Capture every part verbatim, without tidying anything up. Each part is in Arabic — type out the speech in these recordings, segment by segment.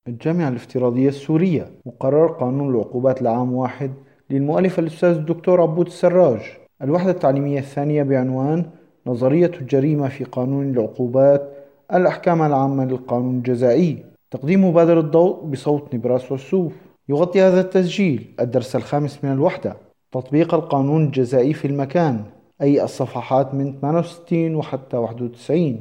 الجامعة الافتراضية السورية، مقرر قانون العقوبات العام واحد للمؤلف الأستاذ الدكتور عبود السراج. الوحدة التعليمية الثانية بعنوان نظرية الجريمة في قانون العقوبات، الأحكام العامة للقانون الجزائي. تقديم مبادرة الضوء بصوت نبراس والسوف. يغطي هذا التسجيل الدرس الخامس من الوحدة، تطبيق القانون الجزائي في المكان، أي الصفحات من ثمانية وستين وحتى واحد وتسعين.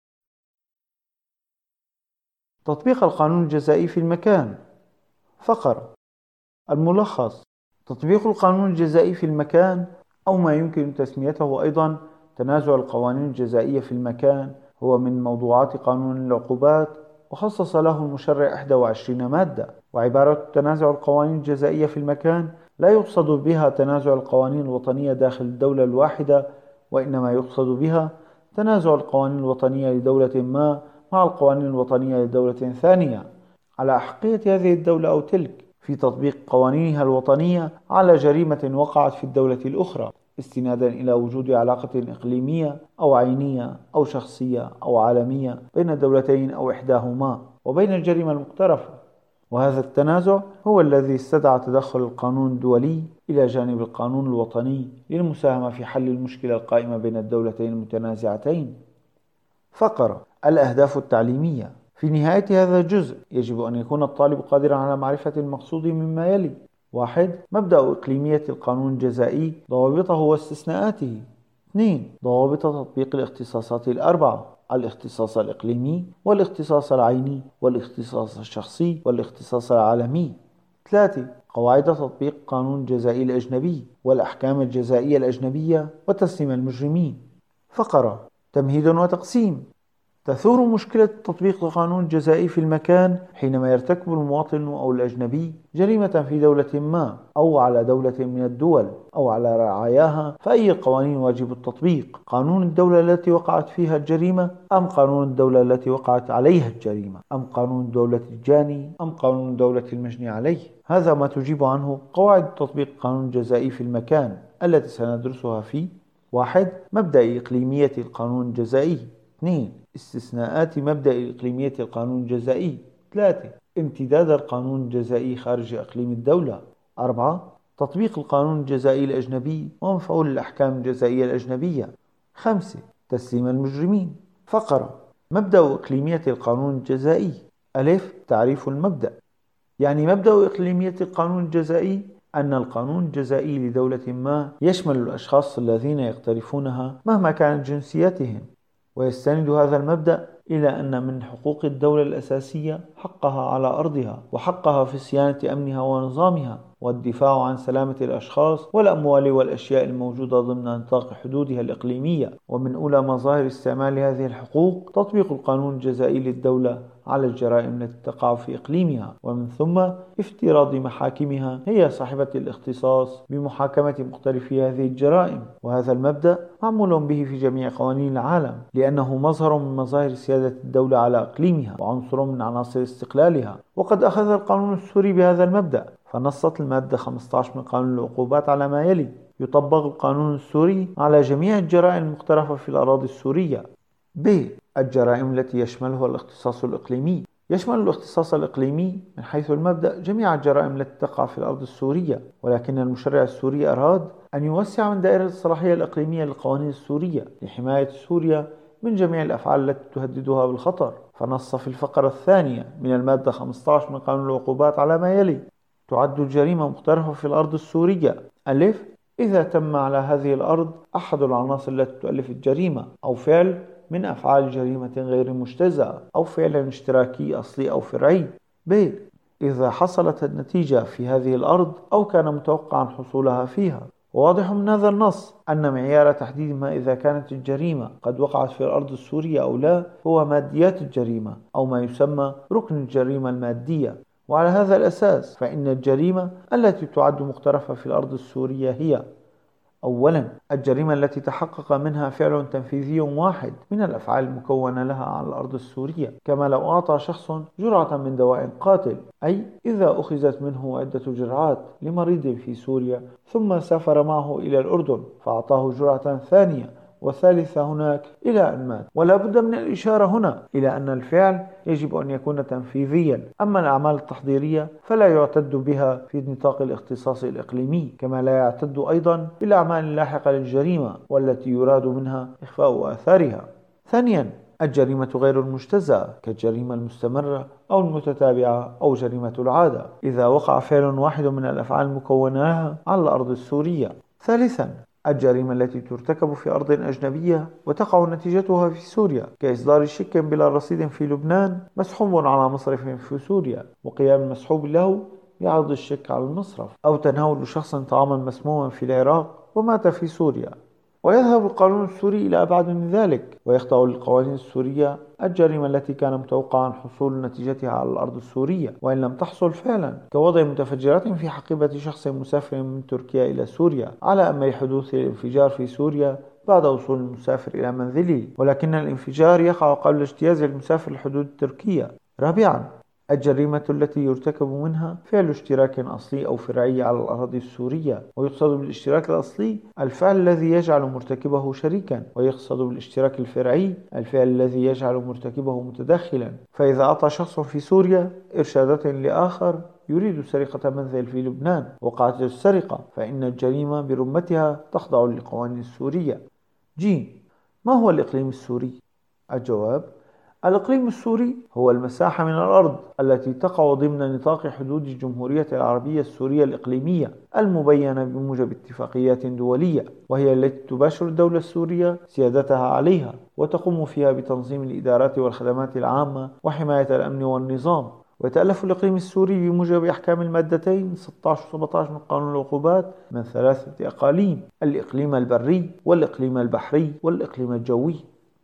تطبيق القانون الجزائي في المكان. فقرة. الملخص: تطبيق القانون الجزائي في المكان، أو ما يمكن تسميته أيضا تنازع القوانين الجزائية في المكان، هو من موضوعات قانون العقوبات، وخصص له المشرع إحدى وعشرين مادة. وعبارة تنازع القوانين الجزائية في المكان لا يقصد بها تنازع القوانين الوطنية داخل الدولة الواحدة، وإنما يقصد بها تنازع القوانين الوطنية لدولة ما مع القوانين الوطنية لدولة ثانية على أحقية هذه الدولة أو تلك في تطبيق قوانينها الوطنية على جريمة وقعت في الدولة الأخرى، استنادا إلى وجود علاقة إقليمية أو عينية أو شخصية أو عالمية بين الدولتين أو إحداهما وبين الجريمة المقترفة. وهذا التنازع هو الذي استدعى تدخل القانون الدولي إلى جانب القانون الوطني للمساهمة في حل المشكلة القائمة بين الدولتين المتنازعتين. فقرة. الأهداف التعليمية. في نهاية هذا الجزء يجب أن يكون الطالب قادرا على معرفة المقصود مما يلي: واحد. مبدأ إقليمية القانون الجزائي، ضوابطه واستثناءاته. اثنين. ضوابط تطبيق الاختصاصات الأربعة: الاختصاص الإقليمي، والاختصاص العيني، والاختصاص الشخصي، والاختصاص العالمي. ثلاثة. قواعد تطبيق القانون الجزائي الأجنبي، والأحكام الجزائية الأجنبية، وتسليم المجرمين. فقرة. تمهيد وتقسيم. تثور مشكلة تطبيق القانون الجزائي في المكان حينما يرتكب المواطن أو الأجنبي جريمة في دولة ما، أو على دولة من الدول، أو على رعاياها، فأي القوانين واجب التطبيق: قانون الدولة التي وقعت فيها الجريمة، أم قانون الدولة التي وقعت عليها الجريمة، أم قانون دولة الجاني، أم قانون دولة المجني عليه؟ هذا ما تجيب عنه قواعد تطبيق القانون الجزائي في المكان التي سندرسها في: واحد. مبدأ إقليمية القانون الجزائي. اثنين. استثناءات مبدأ إقليمية القانون الجزائي. ثلاثة. امتداد القانون الجزائي خارج إقليم الدولة. أربعة. تطبيق القانون الجزائي الأجنبي ومفعول الأحكام الجزائية الأجنبية. خمسة. تسليم المجرمين. فقرة. مبدأ إقليمية القانون الجزائي. ألف. تعريف المبدأ. يعني مبدأ إقليمية القانون الجزائي أن القانون الجزائي لدولة ما يشمل الأشخاص الذين يقترفونها مهما كانت جنسيتهم. ويستند هذا المبدأ إلى أن من حقوق الدولة الأساسية حقها على أرضها، وحقها في صيانة أمنها ونظامها، والدفاع عن سلامة الأشخاص والأموال والأشياء الموجودة ضمن نطاق حدودها الإقليمية. ومن أولى مظاهر استعمال هذه الحقوق تطبيق القانون الجزائي للدولة على الجرائم التي تقع في إقليمها، ومن ثم افتراض محاكمها هي صاحبة الاختصاص بمحاكمة مقترفي هذه الجرائم. وهذا المبدأ معمول به في جميع قوانين العالم، لأنه مظهر من مظاهر سيادة الدولة على إقليمها، وعنصر من عناصر استقلالها. وقد أخذ القانون السوري بهذا المبدأ، فنصت المادة خمسة عشر من قانون العقوبات على ما يلي: يطبق القانون السوري على جميع الجرائم المقترفة في الأراضي السورية. ب. الجرائم التي يشملها الاختصاص الإقليمي. يشمل الاختصاص الإقليمي من حيث المبدأ جميع الجرائم التي تقع في الأرض السورية، ولكن المشرع السوري أراد أن يوسع من دائرة الصلاحية الإقليمية للقوانين السورية لحماية سوريا من جميع الأفعال التي تهددها بالخطر، فنص في الفقرة الثانية من المادة خمسة عشر من قانون العقوبات على ما يلي: تعد الجريمة مقترفة في الأرض السورية: ألف. إذا تم على هذه الأرض أحد العناصر التي تؤلف الجريمة، أو فعل من أفعال جريمة غير مجتزأة، أو فعل اشتراكي أصلي أو فرعي. ب. إذا حصلت النتيجة في هذه الأرض أو كان متوقعا حصولها فيها. وواضح من هذا النص أن معيار تحديد ما إذا كانت الجريمة قد وقعت في الأرض السورية أو لا هو ماديات الجريمة، أو ما يسمى ركن الجريمة المادية. وعلى هذا الأساس فإن الجريمة التي تعد مقترفة في الأرض السورية هي: أولا، الجريمة التي تحقق منها فعل تنفيذي واحد من الأفعال المكونة لها على الأرض السورية، كما لو أعطى شخص جرعة من دواء قاتل، أي إذا أخذت منه عدة جرعات لمريض في سوريا ثم سافر معه إلى الأردن فأعطاه جرعة ثانية والثالثة هناك إلى أن مات. ولا بد من الإشارة هنا إلى أن الفعل يجب أن يكون تنفيذيا، أما الأعمال التحضيرية فلا يعتد بها في نطاق الاختصاص الإقليمي، كما لا يعتد أيضا بالأعمال اللاحقة للجريمة والتي يراد منها إخفاء آثارها. ثانيا، الجريمة غير المجتزأة كالجريمة المستمرة أو المتتابعة أو جريمة العادة إذا وقع فعل واحد من الأفعال المكونة لها على الأرض السورية. ثالثا، الجريمة التي ترتكب في أرض أجنبية وتقع نتيجتها في سوريا كإصدار شيك بلا رصيد في لبنان مسحوب على مصرف في سوريا وقيام المسحوب له بعرض الشيك على المصرف، أو تناول شخص طعاما مسموما في العراق ومات في سوريا. ويذهب القانون السوري إلى أبعد من ذلك ويخضع للقوانين السورية الجريمة التي كان متوقعا حصول نتيجتها على الأرض السورية وإن لم تحصل فعلا، كوضع متفجرات في حقيبة شخص مسافر من تركيا إلى سوريا على أمل حدوث الانفجار في سوريا بعد وصول المسافر إلى منزله، ولكن الانفجار يقع قبل اجتياز المسافر الحدود التركية. رابعا، الجريمة التي يرتكب منها فعل اشتراك أصلي أو فرعي على الأراضي السورية، ويقصد بالاشتراك الأصلي الفعل الذي يجعل مرتكبه شريكا، ويقصد بالاشتراك الفرعي الفعل الذي يجعل مرتكبه متداخلا. فإذا أعطى شخص في سوريا إرشادات لآخر يريد سرقة منزل في لبنان وقعت السرقة، فإن الجريمة برمتها تخضع للقوانين السورية. ج. ما هو الإقليم السوري؟ الجواب: الإقليم السوري هو المساحة من الأرض التي تقع ضمن نطاق حدود الجمهورية العربية السورية الإقليمية المبينة بموجب اتفاقيات دولية، وهي التي تباشر الدولة السورية سيادتها عليها وتقوم فيها بتنظيم الإدارات والخدمات العامة وحماية الأمن والنظام. ويتألف الإقليم السوري بموجب أحكام المادتين ستة عشر و سبعة عشر من قانون العقوبات من ثلاثة أقاليم: الإقليم البري والإقليم البحري والإقليم الجوي.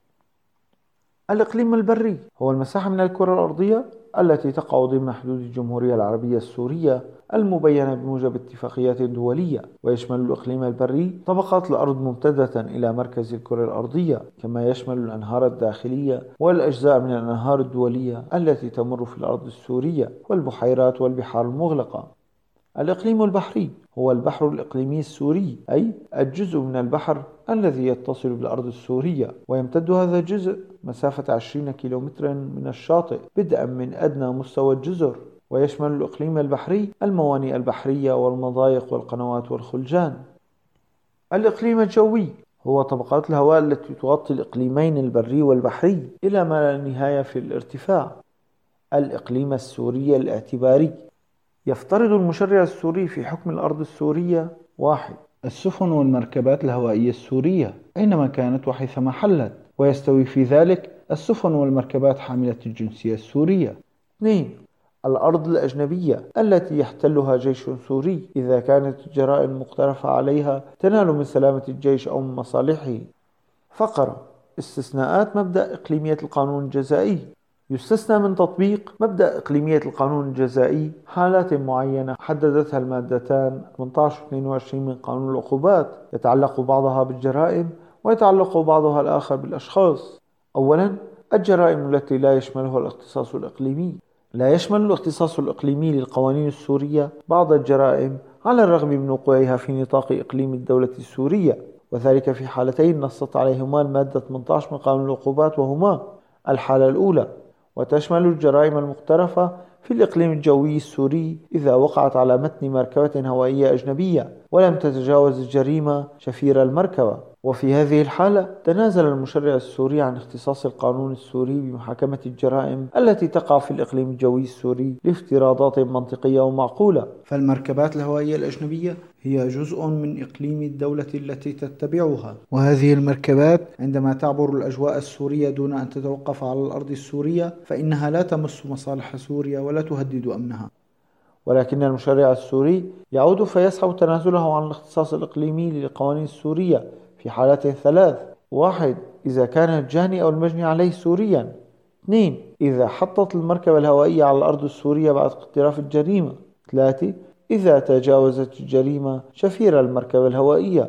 الإقليم البري هو المساحة من الكرة الأرضية التي تقع ضمن حدود الجمهورية العربية السورية المبينة بموجب اتفاقيات دولية، ويشمل الإقليم البري طبقات الأرض ممتدة إلى مركز الكرة الأرضية، كما يشمل الأنهار الداخلية والأجزاء من الأنهار الدولية التي تمر في الأرض السورية والبحيرات والبحار المغلقة. الإقليم البحري هو البحر الإقليمي السوري، أي الجزء من البحر الذي يتصل بالأرض السورية، ويمتد هذا الجزء مسافة عشرين كيلومترا من الشاطئ بدءا من أدنى مستوى الجزر، ويشمل الإقليم البحري الموانئ البحرية والمضايق والقنوات والخلجان. الإقليم الجوي هو طبقات الهواء التي تغطي الإقليمين البري والبحري إلى ما لا نهاية في الارتفاع. الإقليم السوري الاعتباري يفترض المشرع السوري في حكم الأرض السورية: واحد. السفن والمركبات الهوائية السورية أينما كانت وحيثما حلت، ويستوي في ذلك السفن والمركبات حاملة الجنسية السورية. اثنين. الأرض الأجنبية التي يحتلها جيش سوري إذا كانت الجرائم المقترفة عليها تنال من سلامة الجيش أو من مصالحه. فقرة: استثناءات مبدأ إقليمية القانون الجزائي. يستثنى من تطبيق مبدأ إقليمية القانون الجزائي حالات معينة حددتها المادتان ثمانية عشر و اثنين وعشرين من قانون العقوبات، يتعلق بعضها بالجرائم ويتعلق بعضها الآخر بالأشخاص. أولا، الجرائم التي لا يشملها الاختصاص الإقليمي. لا يشمل الاختصاص الإقليمي للقوانين السورية بعض الجرائم على الرغم من وقوعها في نطاق إقليم الدولة السورية، وذلك في حالتين نصت عليهما المادة ثمانية عشر من قانون العقوبات، وهما: الحالة الأولى، وتشمل الجرائم المقترفة في الإقليم الجوي السوري إذا وقعت على متن مركبة هوائية أجنبية ولم تتجاوز الجريمة شفير المركبة، وفي هذه الحالة تنازل المشرع السوري عن اختصاص القانون السوري بمحاكمة الجرائم التي تقع في الإقليم الجوي السوري لافتراضات منطقية ومعقولة. فالمركبات الهوائية الأجنبية هي جزء من إقليم الدولة التي تتبعها، وهذه المركبات عندما تعبر الأجواء السورية دون أن تتوقف على الأرض السورية فإنها لا تمس مصالح سوريا ولا تهدد أمنها. ولكن المشرع السوري يعود فيسحب تنازله عن الاختصاص الإقليمي للقوانين السورية في حالات ثلاث: واحد. إذا كان الجاني أو المجني عليه سوريا. اثنين. إذا حطت المركبة الهوائية على الأرض السورية بعد اقتراف الجريمة. ثلاثة. إذا تجاوزت الجريمة شفير المركبة الهوائية.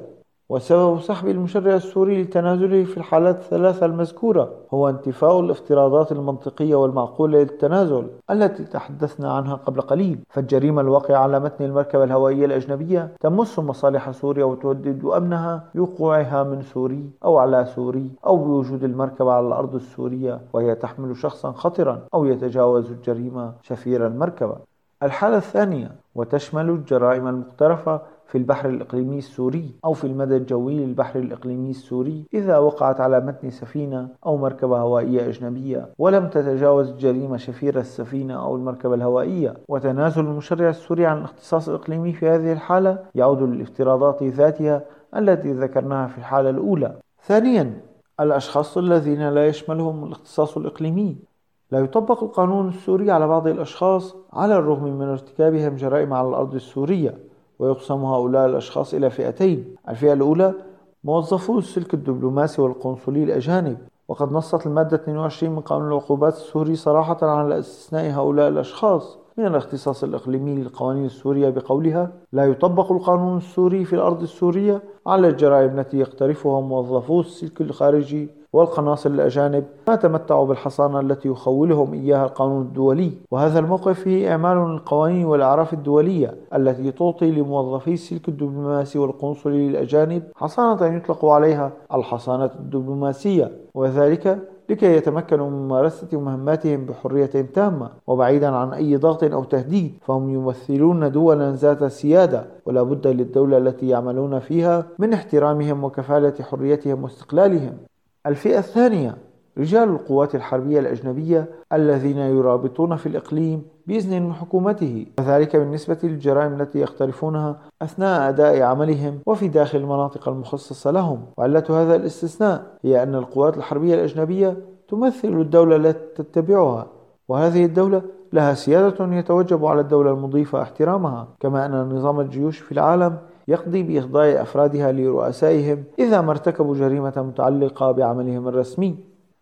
وسبب سحب المشرع السوري لتنازله في الحالات الثلاثة المذكورة هو انتفاء الافتراضات المنطقية والمعقولة للتنازل التي تحدثنا عنها قبل قليل. فالجريمة الواقعة على متن المركبة الهوائية الأجنبية تمس مصالح سوريا وتهدد أمنها بوقوعها من سوري أو على سوري أو بوجود المركبة على الأرض السورية وهي تحمل شخصا خطرا أو يتجاوز الجريمة شفير المركبة. الحالة الثانية وتشمل الجرائم المقترفة في البحر الإقليمي السوري أو في المدى الجوي للبحر الإقليمي السوري إذا وقعت على متن سفينة أو مركبة هوائية أجنبية ولم تتجاوز الجريمة شفير السفينة أو المركبة الهوائية. وتنازل المشرع السوري عن الاختصاص الإقليمي في هذه الحالة يعود للافتراضات ذاتها التي ذكرناها في الحالة الأولى. ثانيا، الأشخاص الذين لا يشملهم الاختصاص الإقليمي. لا يطبق القانون السوري على بعض الأشخاص على الرغم من ارتكابهم جرائم على الأرض السورية، ويقسم هؤلاء الأشخاص إلى فئتين. الفئة الأولى موظفو السلك الدبلوماسي والقنصلي الأجانب، وقد نصت المادة اثنين وعشرين من قانون العقوبات السوري صراحة على استثناء هؤلاء الأشخاص من الاختصاص الإقليمي للقوانين السورية بقولها: لا يطبق القانون السوري في الأرض السورية على الجرائم التي يقترفها موظفو السلك الخارجي والقناصل الأجانب ما تمتعوا بالحصانة التي يخولهم إياها القانون الدولي. وهذا الموقف فيه إعمال للقوانين والأعراف الدولية التي تعطي لموظفي السلك الدبلوماسي والقنصلي الأجانب حصانة يطلق عليها الحصانة الدبلوماسية، وذلك لكي يتمكنوا من ممارسة مهماتهم بحرية تامة وبعيدا عن أي ضغط أو تهديد، فهم يمثلون دولا ذات سيادة ولا بد للدولة التي يعملون فيها من احترامهم وكفالة حريتهم واستقلالهم. الفئة الثانية رجال القوات الحربية الأجنبية الذين يرابطون في الإقليم بإذن من حكومته، وذلك بالنسبة للجرائم التي يقترفونها أثناء أداء عملهم وفي داخل المناطق المخصصة لهم. وعلة هذا الاستثناء هي أن القوات الحربية الأجنبية تمثل الدولة التي تتبعها، وهذه الدولة لها سيادة يتوجب على الدولة المضيفة احترامها، كما أن نظام الجيوش في العالم يقضي بإخضاع أفرادها لرؤسائهم إذا ما ارتكبوا جريمة متعلقة بعملهم الرسمي.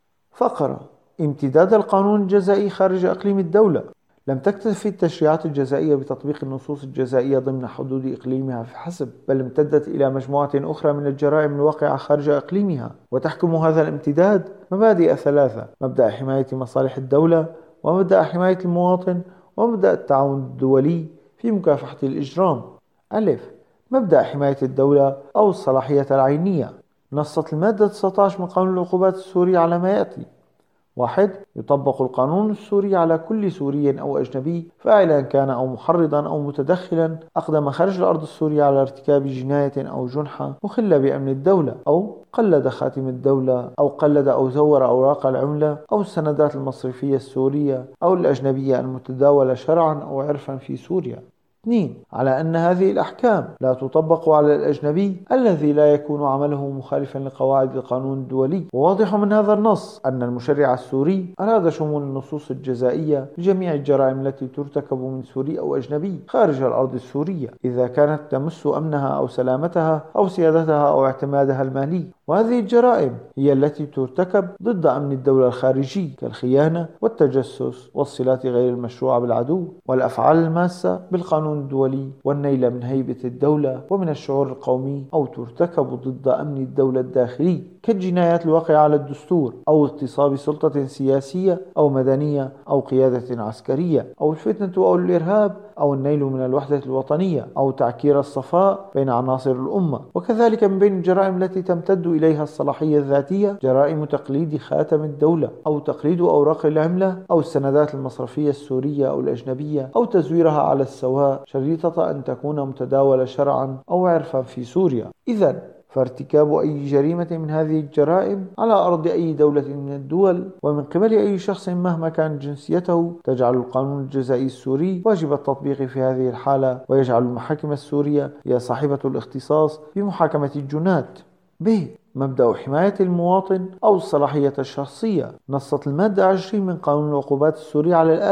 فقرة: امتداد القانون الجزائي خارج إقليم الدولة. لم تكتفي التشريعات الجزائية بتطبيق النصوص الجزائية ضمن حدود إقليمها فحسب، بل امتدت إلى مجموعة أخرى من الجرائم الواقعة خارج إقليمها. وتحكم هذا الامتداد مبادئ ثلاثة: مبدأ حماية مصالح الدولة، ومبدأ حماية المواطن، ومبدأ التعاون الدولي في مكافحة الإجرام. ألف: مبدأ حماية الدولة أو الصلاحية العينية. نصت المادة تسعة عشر من قانون العقوبات السوري على ما يأتي: واحد. يطبق القانون السوري على كل سوري أو أجنبي فاعلا كان أو محرضا أو متدخلا أقدم خارج الأرض السورية على ارتكاب جناية أو جنحة مخلة بأمن الدولة، أو قلد خاتم الدولة، أو قلد أو زور أوراق العملة أو السندات المصرفية السورية أو الأجنبية المتداولة شرعا أو عرفا في سوريا. اثنين. على أن هذه الأحكام لا تطبق على الأجنبي الذي لا يكون عمله مخالفا لقواعد القانون الدولي. وواضح من هذا النص أن المشرع السوري أراد شمول النصوص الجزائية لجميع الجرائم التي ترتكب من سوري أو أجنبي خارج الأرض السورية إذا كانت تمس أمنها أو سلامتها أو سيادتها أو اعتمادها المالي. وهذه الجرائم هي التي ترتكب ضد أمن الدولة الخارجي كالخيانة والتجسس والصلات غير المشروعة بالعدو والأفعال الماسة بالقانون الدولي والنيل من هيبة الدولة ومن الشعور القومي، أو ترتكب ضد أمن الدولة الداخلي كالجنايات الواقعة على الدستور أو اغتصاب سلطة سياسية أو مدنية أو قيادة عسكرية أو الفتنة أو الإرهاب أو النيل من الوحدة الوطنية أو تعكير الصفاء بين عناصر الأمة. وكذلك من بين الجرائم التي تمتد إليها الصلاحية الذاتية جرائم تقليد خاتم الدولة أو تقليد أوراق العملة أو السندات المصرفية السورية أو الأجنبية أو تزويرها على السواء شريطة أن تكون متداولة شرعا أو عرفا في سوريا. إذن فارتكاب أي جريمة من هذه الجرائم على أرض أي دولة من الدول ومن قبل أي شخص مهما كانت جنسيته تجعل القانون الجزائي السوري واجب التطبيق في هذه الحالة، ويجعل المحاكم السورية هي صاحبة الاختصاص بمحاكمة الجنات. ب. مبدأ حماية المواطن أو الصلاحية الشخصية. نصت المادة عشرين من قانون العقوبات السوري على الآتي: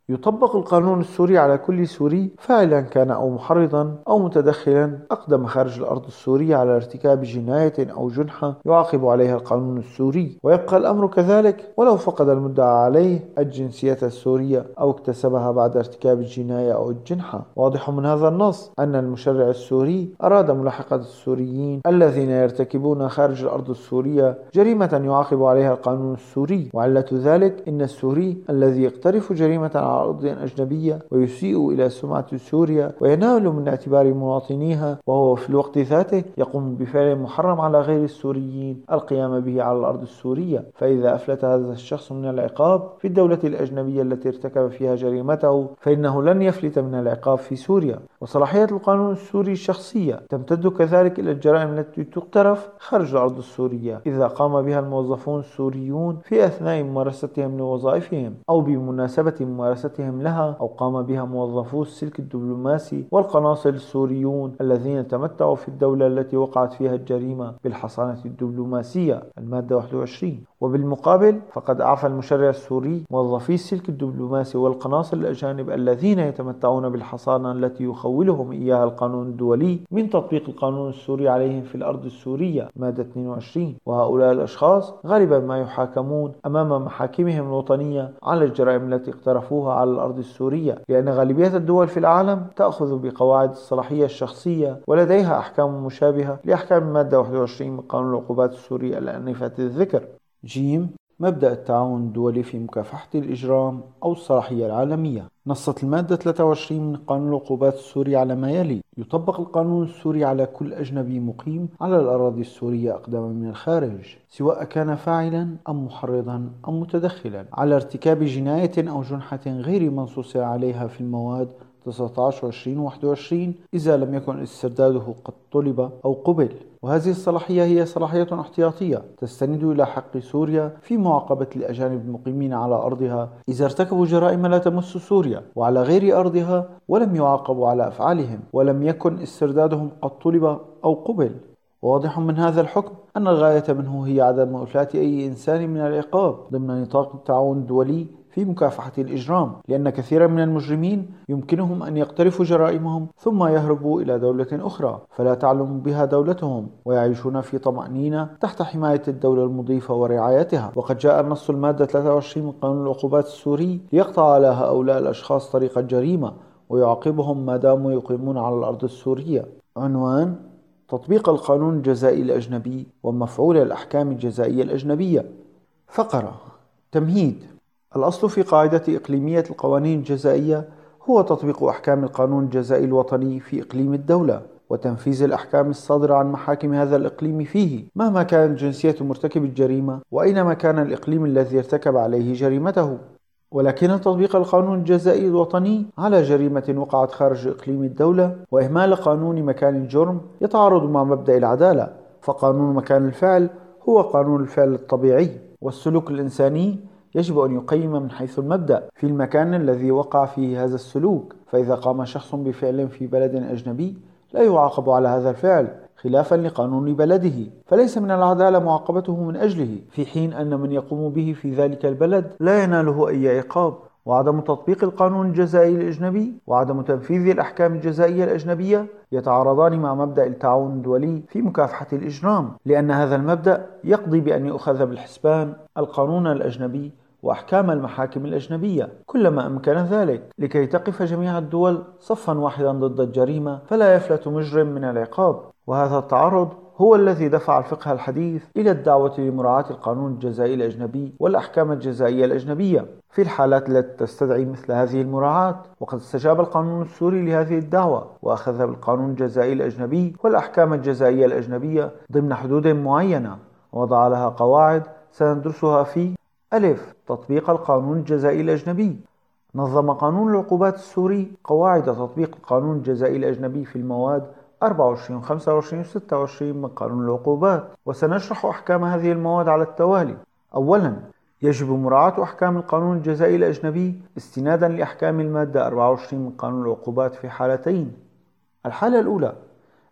يطبق القانون السوري على كل سوري فاعلا كان أو محرضا أو متدخلا أقدم خارج الأرض السورية على ارتكاب جناية أو جنحة يعاقب عليها القانون السوري، ويبقى الأمر كذلك ولو فقد المدعى عليه الجنسية السورية أو اكتسبها بعد ارتكاب الجناية أو الجنحة. واضح من هذا النص أن المشرع السوري أراد ملاحقة السوريين الذين يرتكبون خارج الأرض السورية جريمة يعاقب عليها القانون السوري، وعلة ذلك إن السوري الذي يقترف جريمة على أرض أجنبية ويسيء إلى سمعة سوريا وينال من اعتبار مواطنيها وهو في الوقت ذاته يقوم بفعل محرم على غير السوريين القيام به على الأرض السورية، فإذا أفلت هذا الشخص من العقاب في الدولة الأجنبية التي ارتكب فيها جريمته فإنه لن يفلت من العقاب في سوريا. وصلاحية القانون السوري الشخصية تمتد كذلك إلى الجرائم التي تقترف خارج الأرض السورية إذا قام بها الموظفون السوريون في أثناء ممارستهم لوظائفهم أو بمناسبة ممارستهم لها، أو قام بها موظفو السلك الدبلوماسي والقناصل السوريون الذين تمتعوا في الدولة التي وقعت فيها الجريمة بالحصانة الدبلوماسية المادة واحد وعشرين. وبالمقابل فقد أعفى المشرع السوري موظفي السلك الدبلوماسي والقناصل الأجانب الذين يتمتعون بالحصانة التي يخولهم إياها القانون الدولي من تطبيق القانون السوري عليهم في الأرض السورية مادة اثنين وعشرين، وهؤلاء الأشخاص غالبا ما يحاكمون أمام محاكمهم الوطنية على الجرائم التي اقترفوها على الأرض السورية، لأن غالبية الدول في العالم تأخذ بقواعد الصلاحية الشخصية ولديها أحكام مشابهة لأحكام المادة واحد وعشرين من قانون العقوبات السوري الآنفة الذكر. جيم مبدأ التعاون الدولي في مكافحة الإجرام أو الصلاحية العالمية. نصت المادة ثلاثة وعشرين من قانون العقوبات السوري على ما يلي: يطبق القانون السوري على كل أجنبي مقيم على الأراضي السورية أقدم من الخارج، سواء كان فاعلا أم محرضا أم متدخلا على ارتكاب جناية أو جنحة غير منصوص عليها في المواد تسعة عشر وعشرين وواحد وعشرين إذا لم يكن استرداده قد طلب أو قبل. وهذه الصلاحية هي صلاحية احتياطية تستند إلى حق سوريا في معاقبة الأجانب المقيمين على أرضها إذا ارتكبوا جرائم لا تمس سوريا وعلى غير أرضها ولم يعاقبوا على أفعالهم ولم يكن استردادهم قد طلب أو قبل. واضح من هذا الحكم أن الغاية منه هي عدم إفلات أي إنسان من العقاب ضمن نطاق التعاون الدولي في مكافحة الإجرام، لأن كثيرا من المجرمين يمكنهم أن يقترفوا جرائمهم ثم يهربوا إلى دولة أخرى فلا تعلم بها دولتهم ويعيشون في طمأنينة تحت حماية الدولة المضيفة ورعايتها. وقد جاء نص المادة ثلاثة وعشرين من قانون العقوبات السوري ليقطع على هؤلاء الأشخاص طريق الجريمة ويعاقبهم ما داموا يقيمون على الأرض السورية. عنوان: تطبيق القانون الجزائي الأجنبي ومفعول الأحكام الجزائية الأجنبية. فقرة: تمهيد. الأصل في قاعدة إقليمية القوانين الجزائية هو تطبيق أحكام القانون الجزائي الوطني في إقليم الدولة وتنفيذ الأحكام الصادرة عن محاكم هذا الإقليم فيه مهما كانت جنسية مرتكب الجريمة وأينما كان الإقليم الذي ارتكب عليه جريمته. ولكن تطبيق القانون الجزائي الوطني على جريمة وقعت خارج إقليم الدولة وإهمال قانون مكان الجرم يتعارض مع مبدأ العدالة، فقانون مكان الفعل هو قانون الفعل الطبيعي، والسلوك الإنساني يجب أن يقيم من حيث المبدأ في المكان الذي وقع فيه هذا السلوك، فإذا قام شخص بفعل في بلد أجنبي لا يعاقب على هذا الفعل خلافا لقانون بلده، فليس من العدالة معاقبته من أجله، في حين أن من يقوم به في ذلك البلد لا يناله أي عقاب. وعدم تطبيق القانون الجزائي الأجنبي وعدم تنفيذ الأحكام الجزائية الأجنبية يتعارضان مع مبدأ التعاون الدولي في مكافحة الإجرام، لأن هذا المبدأ يقضي بأن يؤخذ بالحسبان القانون الأجنبي وأحكام المحاكم الأجنبية كلما أمكن ذلك لكي تقف جميع الدول صفا واحدا ضد الجريمة فلا يفلت مجرم من العقاب. وهذا التعارض هو الذي دفع الفقه الحديث إلى الدعوة لمراعاة القانون الجزائي الأجنبي والأحكام الجزائية الأجنبية في الحالات التي تستدعي مثل هذه المراعاة. وقد استجاب القانون السوري لهذه الدعوة وأخذ بالقانون الجزائي الأجنبي والأحكام الجزائية الأجنبية ضمن حدود معينة ووضع لها قواعد سندرسها في: ألف. تطبيق القانون الجزائي الأجنبي. نظم قانون العقوبات السوري قواعد تطبيق القانون الجزائي الأجنبي في المواد أربعة وعشرين وخمسة وعشرين وستة وعشرين من قانون العقوبات، وسنشرح أحكام هذه المواد على التوالي. أولا، يجب مراعاة أحكام القانون الجزائي الأجنبي استنادا لأحكام المادة أربعة وعشرين من قانون العقوبات في حالتين. الحالة الأولى: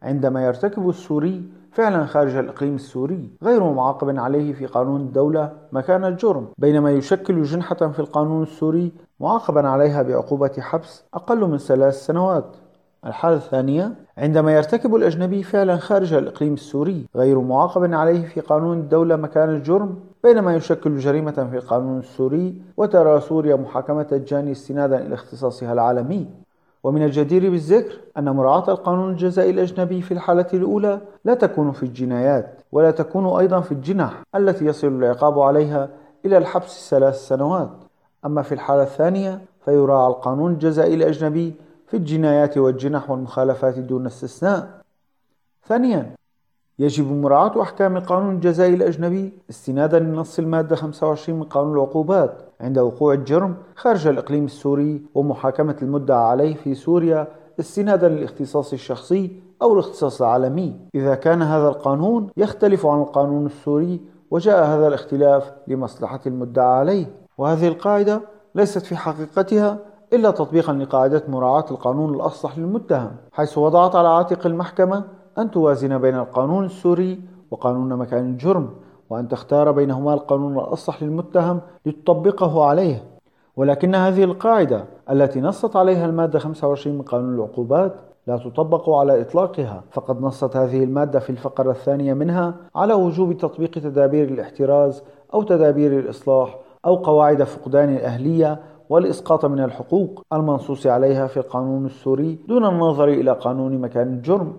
عندما يرتكب السوري فعلا خارج الإقليم السوري غير معاقب عليه في قانون الدولة مكان الجرم، بينما يشكل جنحة في القانون السوري معاقبا عليها بعقوبة حبس أقل من ثلاث سنوات. الحالة الثانية عندما يرتكب الأجنبي فعلا خارج الإقليم السوري غير معاقب عليه في قانون الدولة مكان الجرم، بينما يشكل جريمة في القانون السوري، وترى سوريا محاكمة الجاني استنادا إلى اختصاصها العالمي. ومن الجدير بالذكر أن مراعاة القانون الجزائي الأجنبي في الحالة الأولى لا تكون في الجنايات، ولا تكون أيضا في الجنح التي يصل العقاب عليها إلى الحبس ثلاث سنوات. أما في الحالة الثانية فيراعى القانون الجزائي الأجنبي في الجنايات والجنح والمخالفات دون استثناء. ثانيا، يجب مراعاة أحكام القانون الجزائي الأجنبي استنادا لنص المادة خمسة وعشرين من قانون العقوبات عند وقوع الجرم خارج الإقليم السوري ومحاكمة المدعى عليه في سوريا استنادا للاختصاص الشخصي أو الاختصاص العالمي، إذا كان هذا القانون يختلف عن القانون السوري وجاء هذا الاختلاف لمصلحة المدعى عليه. وهذه القاعدة ليست في حقيقتها إلا تطبيقا لقاعدة مراعاة القانون الأصلح للمتهم، حيث وضعت على عاتق المحكمة أن توازن بين القانون السوري وقانون مكان الجرم، وأن تختار بينهما القانون الأصلح للمتهم لتطبقه عليه. ولكن هذه القاعدة التي نصت عليها المادة خمسة وعشرين من قانون العقوبات لا تطبق على إطلاقها، فقد نصت هذه المادة في الفقرة الثانية منها على وجوب تطبيق تدابير الاحتراز أو تدابير الإصلاح أو قواعد فقدان الأهلية والإسقاط من الحقوق المنصوص عليها في القانون السوري دون النظر إلى قانون مكان الجرم.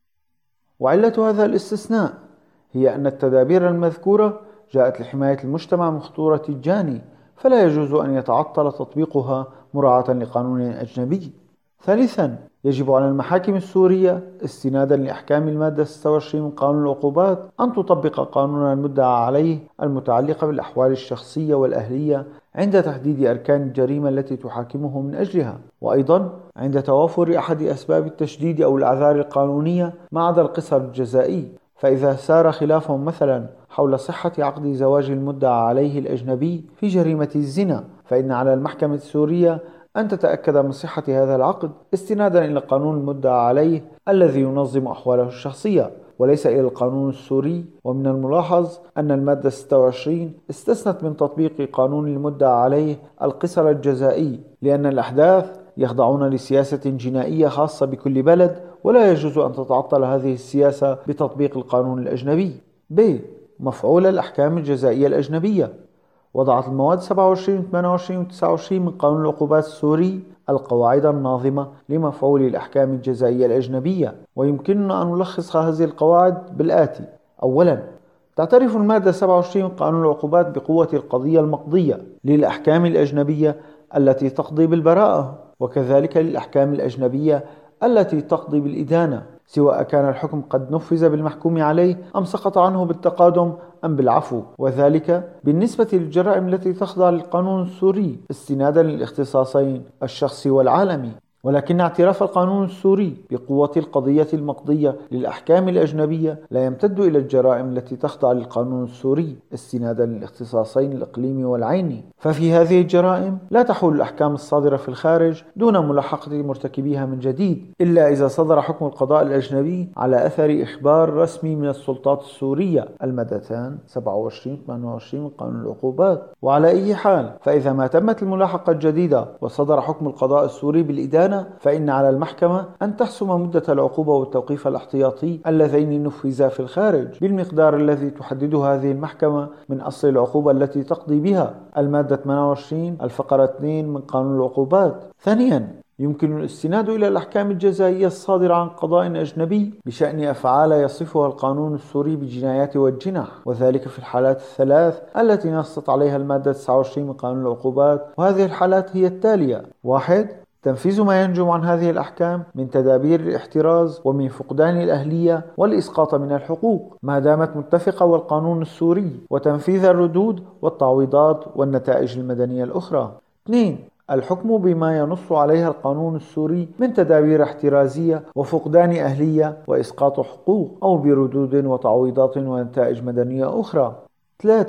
وعلة هذا الاستثناء هي أن التدابير المذكورة جاءت لحماية المجتمع من خطورة الجاني، فلا يجوز أن يتعطل تطبيقها مراعاة لقانون أجنبي. ثالثا، يجب على المحاكم السورية استنادا لأحكام المادة ستة وعشرين من قانون العقوبات أن تطبق قانون المدعى عليه المتعلق بالأحوال الشخصية والأهلية عند تحديد أركان الجريمة التي تحاكمه من أجلها، وأيضا عند توافر أحد أسباب التشديد أو الأعذار القانونية ما عدا القصر الجزائي. فإذا سار خلافهم مثلا حول صحة عقد زواج المدعى عليه الأجنبي في جريمة الزنا، فإن على المحكمة السورية أن تتأكد من صحة هذا العقد استنادا إلى قانون المدعى عليه الذي ينظم أحواله الشخصية وليس إلى القانون السوري. ومن الملاحظ أن المادة ستة وعشرين استثنت من تطبيق قانون المدعى عليه القصر الجزائي، لأن الأحداث يخضعون لسياسة جنائية خاصة بكل بلد، ولا يجوز أن تتعطل هذه السياسة بتطبيق القانون الأجنبي. ب. مفعول الأحكام الجزائية الأجنبية. وضعت المواد سبعة وعشرين و ثمانية وعشرين و تسعة وعشرين من قانون العقوبات السوري القواعد الناظمة لمفعول الأحكام الجزائية الأجنبية، ويمكننا أن نلخص هذه القواعد بالآتي. أولا، تعترف المادة سبعة وعشرين من قانون العقوبات بقوة القضية المقضية للأحكام الأجنبية التي تقضي بالبراءة، وكذلك للأحكام الأجنبية التي تقضي بالإدانة، سواء كان الحكم قد نفذ بالمحكوم عليه أم سقط عنه بالتقادم أم بالعفو، وذلك بالنسبة للجرائم التي تخضع للقانون السوري استنادا للاختصاصين الشخصي والعالمي. ولكن اعتراف القانون السوري بقوة القضية المقضية للأحكام الأجنبية لا يمتد إلى الجرائم التي تخضع للقانون السوري استنادا للاختصاصين الإقليمي والعيني، ففي هذه الجرائم لا تحول الأحكام الصادرة في الخارج دون ملاحقة مرتكبيها من جديد، إلا إذا صدر حكم القضاء الأجنبي على أثر إخبار رسمي من السلطات السورية، المادتان سبعة وعشرين و ثمانية وعشرين من قانون العقوبات. وعلى أي حال، فإذا ما تمت الملاحقة الجديدة وصدر حكم القضاء السوري بالإدانة، فإن على المحكمة أن تحسم مدة العقوبة والتوقيف الاحتياطي اللذين نفذا في الخارج بالمقدار الذي تحدده هذه المحكمة من أصل العقوبة التي تقضي بها، المادة ثمانية وعشرين الفقرة اثنين من قانون العقوبات. ثانيا، يمكن الاستناد إلى الأحكام الجزائية الصادرة عن قضاء أجنبي بشأن أفعال يصفها القانون السوري بالجنايات والجنح، وذلك في الحالات الثلاث التي نصت عليها المادة تسعة وعشرين من قانون العقوبات، وهذه الحالات هي التالية: واحد، تنفيذ ما ينجم عن هذه الأحكام من تدابير الاحتراز ومن فقدان الأهلية والإسقاط من الحقوق ما دامت متفقة والقانون السوري، وتنفيذ الردود والتعويضات والنتائج المدنية الأخرى. اثنين، الحكم بما ينص عليها القانون السوري من تدابير احترازية وفقدان أهلية وإسقاط حقوق، أو بردود وتعويضات ونتائج مدنية أخرى. ثلاثة،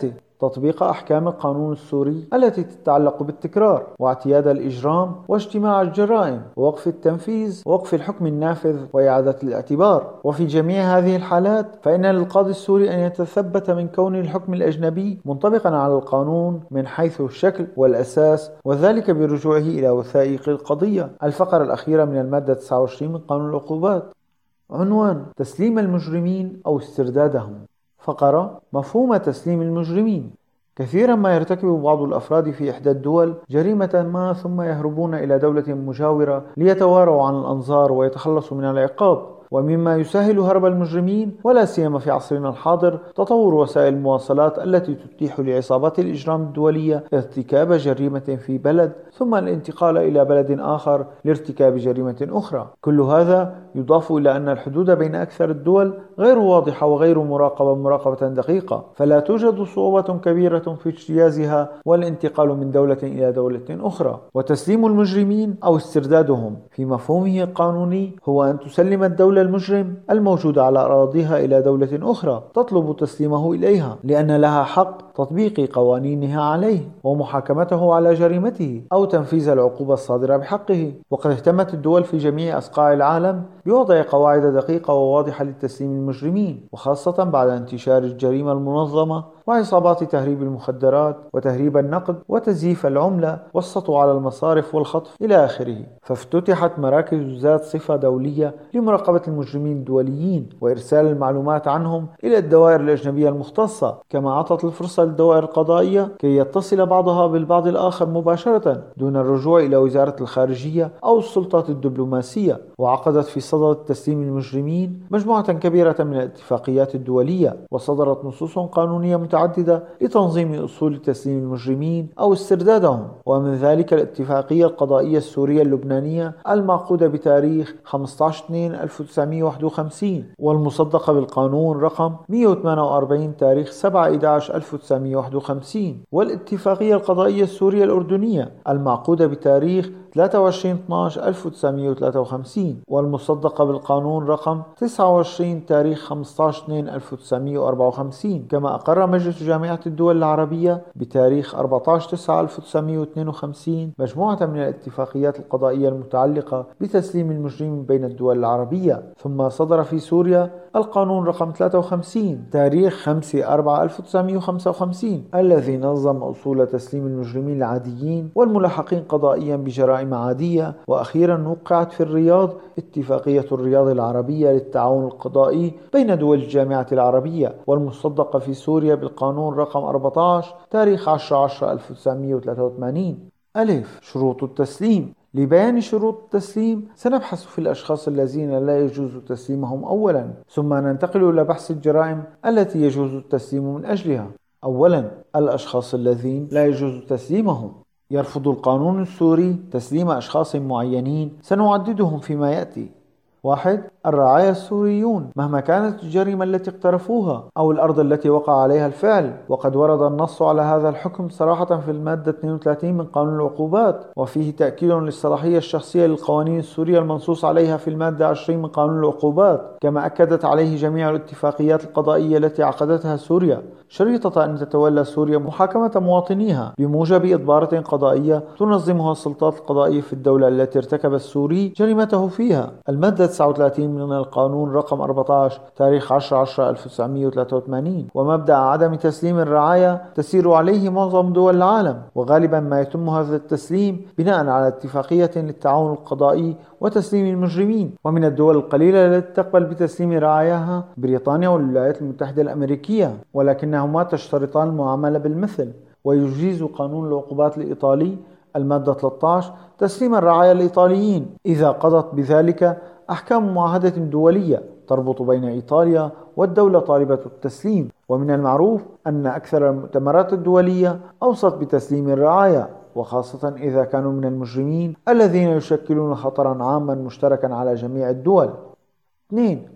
تطبيق أحكام القانون السوري التي تتعلق بالتكرار واعتياد الإجرام واجتماع الجرائم ووقف التنفيذ ووقف الحكم النافذ وإعادة الاعتبار. وفي جميع هذه الحالات فإن للقاضي السوري أن يتثبت من كون الحكم الأجنبي منطبقا على القانون من حيث الشكل والأساس، وذلك برجوعه إلى وثائق القضية. الفقرة الأخيرة من المادة تسعة وعشرين من قانون العقوبات. عنوان: تسليم المجرمين أو استردادهم. فقرة: مفهوم تسليم المجرمين. كثيرا ما يرتكب بعض الأفراد في إحدى الدول جريمة ما ثم يهربون إلى دولة مجاورة ليتواروا عن الأنظار ويتخلصوا من العقاب. ومما يسهل هرب المجرمين ولا سيما في عصرنا الحاضر تطور وسائل المواصلات التي تتيح لعصابات الإجرام الدولية ارتكاب جريمة في بلد ثم الانتقال إلى بلد آخر لارتكاب جريمة أخرى. كل هذا يضاف إلى أن الحدود بين أكثر الدول غير واضحة وغير مراقبة مراقبة دقيقة، فلا توجد صعوبة كبيرة في اجتيازها والانتقال من دولة إلى دولة أخرى. وتسليم المجرمين أو استردادهم في مفهومه القانوني هو أن تسلم الدولة المجرم الموجود على أراضيها إلى دولة أخرى تطلب تسليمه إليها لأن لها حق تطبيق قوانينها عليه ومحاكمته على جريمته أو تنفيذ العقوبة الصادرة بحقه. وقد اهتمت الدول في جميع أصقاع العالم بوضع قواعد دقيقة وواضحة لتسليم المجرمين، وخاصة بعد انتشار الجريمة المنظمة وعصابات تهريب المخدرات وتهريب النقد وتزييف العملة والسطو على المصارف والخطف إلى آخره. فافتتحت مراكز ذات صفة دولية لمراقبة المجرمين الدوليين وإرسال المعلومات عنهم إلى الدوائر الأجنبية المختصة، كما أعطت الفرصة للدوائر القضائية كي يتصل بعضها بالبعض الآخر مباشرة دون الرجوع إلى وزارة الخارجية أو السلطات الدبلوماسية. وعقدت في صدد تسليم المجرمين مجموعة كبيرة من الاتفاقيات الدولية، وصدرت نصوص قانونية متعددة لتنظيم أصول تسليم المجرمين أو استردادهم، ومن ذلك الاتفاقية القضائية السورية اللبنانية المعقودة بتاريخ خمسة عشر اثنين ألف وتسعمئة وواحد وخمسين والمصدقة بالقانون رقم مئة وثمانية وأربعين تاريخ سبعة أحد عشر ألف وتسعمئة وواحد وخمسين، والاتفاقية القضائية السورية الأردنية المعقودة بتاريخ ثلاثة وعشرين اثني عشر ألف وتسعمئة وثلاثة وخمسين والمصدقة بالقانون رقم تسعة وعشرين تاريخ خمسة عشر اثنين ألف وتسعمئة وأربعة وخمسين. كما أقر مجلس جامعة الدول العربية بتاريخ أربعة عشر تسعة ألف وتسعمئة واثنين وخمسين مجموعة من الاتفاقيات القضائية المتعلقة بتسليم المجرمين بين الدول العربية. ثم صدر في سوريا القانون رقم ثلاثة وخمسين تاريخ خمسة أربعة ألف وتسعمئة وخمسة وخمسين الذي نظم أصول تسليم المجرمين العاديين والملحقين قضائيا بجرائم عادية. وأخيرا وقعت في الرياض اتفاقية الرياض العربية للتعاون القضائي بين دول الجامعة العربية والمصدقة في سوريا بالقانون رقم أربعة عشر تاريخ عشرة عشرة ألف وتسعمئة وثلاثة وثمانين. ألف. شروط التسليم. لبيان شروط التسليم سنبحث في الأشخاص الذين لا يجوز تسليمهم أولا، ثم ننتقل إلى بحث الجرائم التي يجوز التسليم من أجلها. أولا، الأشخاص الذين لا يجوز تسليمهم. يرفض القانون السوري تسليم أشخاص معينين سنعددهم فيما يأتي. واحد. الرعايا السوريون مهما كانت الجريمة التي اقترفوها أو الأرض التي وقع عليها الفعل، وقد ورد النص على هذا الحكم صراحة في المادة اثنين وثلاثين من قانون العقوبات، وفيه تأكيد للصلاحية الشخصية للقوانين السورية المنصوص عليها في المادة عشرين من قانون العقوبات، كما أكدت عليه جميع الاتفاقيات القضائية التي عقدتها سوريا، شريطة أن تتولى سوريا محاكمة مواطنيها بموجب إضبارة قضائية تنظمها السلطات القضائية في الدولة التي ارتكب السوري جريمته فيها. المادة تسعة وثلاثين من القانون رقم أربعة عشر تاريخ عشرة عشرة ألف وتسعمئة وثلاثة وثمانين. ومبدأ عدم تسليم الرعايا تسير عليه معظم دول العالم، وغالبا ما يتم هذا التسليم بناء على اتفاقية للتعاون القضائي وتسليم المجرمين. ومن الدول القليلة التي تقبل بتسليم رعاياها بريطانيا والولايات المتحدة الأمريكية، ولكنهما تشترطان المعاملة بالمثل. ويجيز قانون العقوبات الإيطالي المادة ثلاثة عشر تسليم الرعايا الإيطاليين إذا قضت بذلك أحكام معاهدة دولية تربط بين إيطاليا والدولة طالبة التسليم. ومن المعروف أن أكثر المؤتمرات الدولية أوصت بتسليم الرعايا، وخاصة إذا كانوا من المجرمين الذين يشكلون خطرا عاما مشتركا على جميع الدول. اثنين.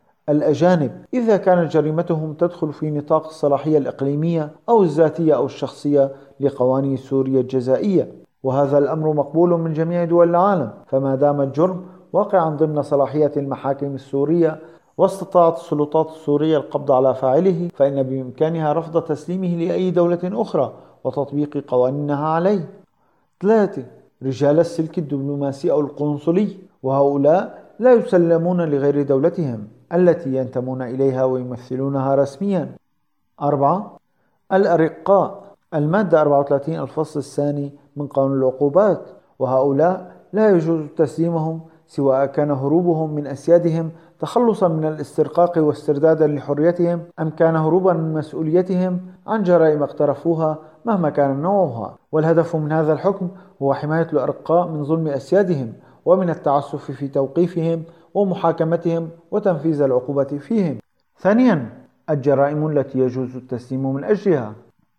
الأجانب إذا كانت جريمتهم تدخل في نطاق الصلاحية الإقليمية أو الذاتية أو الشخصية لقوانين سوريا الجزائية، وهذا الأمر مقبول من جميع دول العالم، فما دام الجرم واقعا ضمن صلاحية المحاكم السورية واستطاعت السلطات السورية القبض على فاعله، فإن بإمكانها رفض تسليمه لأي دولة أخرى وتطبيق قوانينها عليه. ثلاثة. رجال السلك الدبلوماسي أو القنصلي، وهؤلاء لا يسلمون لغير دولتهم التي ينتمون إليها ويمثلونها رسميا. أربعة. الأرقاء، المادة أربعة وثلاثين الفصل الثاني من قانون العقوبات، وهؤلاء لا يجوز تسليمهم سواء كان هروبهم من أسيادهم تخلصا من الاسترقاق واستردادا لحريتهم، أم كان هروبا من مسؤوليتهم عن جرائم اقترفوها مهما كان نوعها. والهدف من هذا الحكم هو حماية الأرقاء من ظلم أسيادهم ومن التعسف في توقيفهم ومحاكمتهم وتنفيذ العقوبة فيهم. ثانيا، الجرائم التي يجوز التسليم من أجلها.